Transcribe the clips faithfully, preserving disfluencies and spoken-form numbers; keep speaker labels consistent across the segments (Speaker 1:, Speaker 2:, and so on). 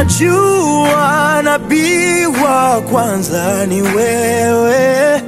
Speaker 1: Najua nabii wa kwanza ni wewe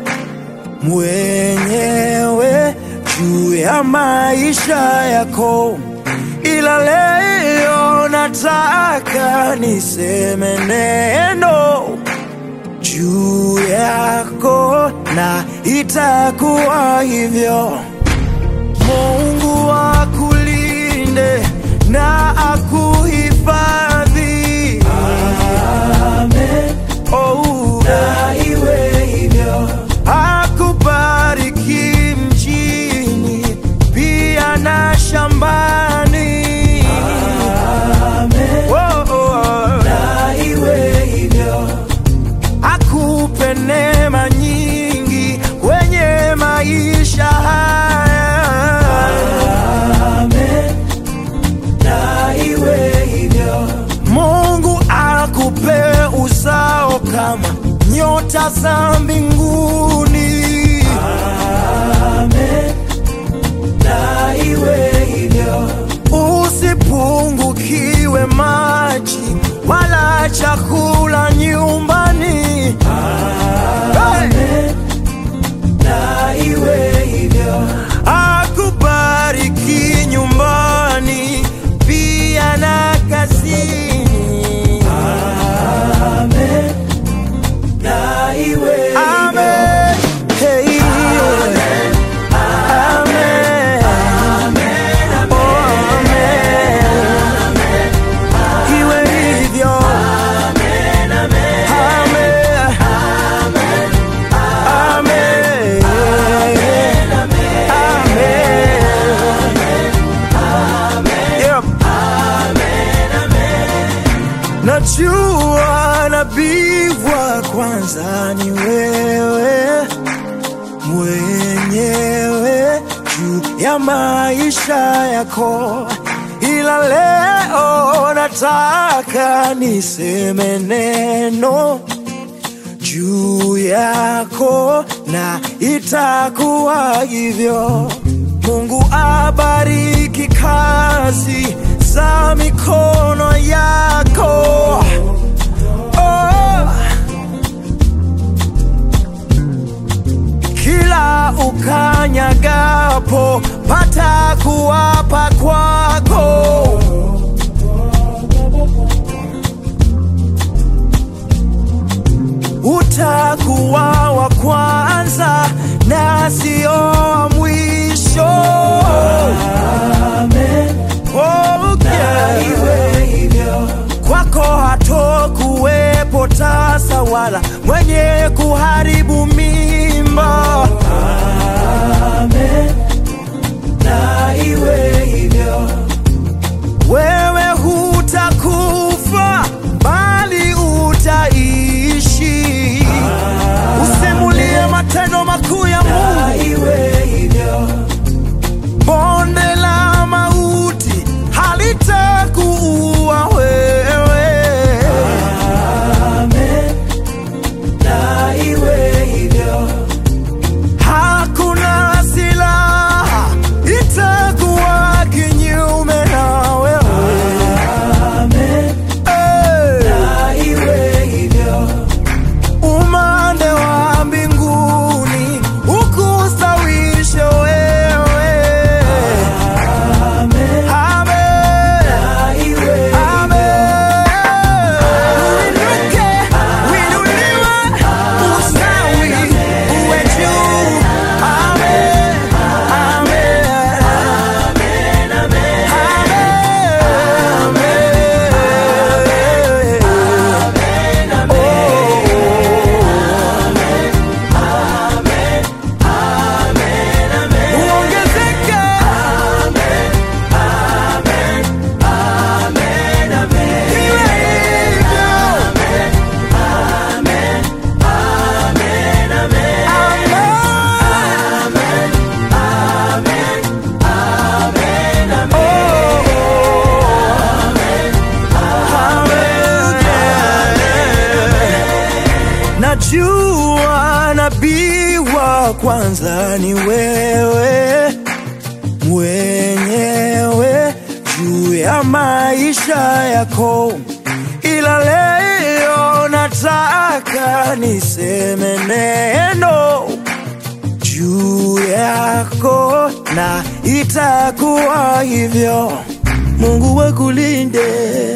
Speaker 1: mwenyewe juu ya maisha yako, ila leo nataka niseme neno juu yako na itakuwa hivyo. Mungu akulinde na akuhifadhi. Amen. Oh, na iwe hivyo. Akubariki mjini pia na shambani. Amen. Oh, oh, na iwe hivyo. Akupe neema nyingi kwenye maisha haya. Amen. Na iwe hivyo. Mungu akupe uzao kama nyota za mbinguni. Amen. Na iwe hivyo. Usipungukiwe maji wala chakula nyumbani. Amen. Hey. Na iwe hivyo. Akubariki nyumbani pia na kazini. Amen. Na iwe. Amen. Hey. Amen. Amen. Amen. Oh, amen. Iwe hivyo. Amen. Amen. Amen. Amen. Najua nabii wa kwanza ni wewe mwenyewe juu ya maisha yako, ila leo nataka niseme neno juu yako na itakuwa hivyo. Mungu abariki kazi za mikono yako. Oh, kila ukanyagapo pata kuwapa kwako. Utakuwa wa kwanza na sio wa mwisho. Amen. Oh, yeah. Iwe hivyo. Kwako hatokuwepo tasa wala mwenye kuharibu mimba. Amen. Na iwe hivyo. Wewe hutakufa bali utaishi. Usimulie matendo makuu ya Mungu. Na iwe hivyo. Bonde la mauti halitakuua wewe. Amen. Na iwe hivyo. Hakuna silaha itakuwa kinyume na wewe. Amen. Hey. Na iwe hivyo. Umande wa mbinguni ukustawishe wewe. Amen. Amen. Na iwe. Amen. Uinuke, uinuliwe, ustawi, uwe juu. Amen. Amen. Amen. Amen. Uongezeke. Iwe hivyo. Najua nabii wa kwanza ni wewe mwenyewe juu ya maisha yako, ila ila leo nataka niseme neno juu yako, na itakuwa hivyo. Mungu wakulinde.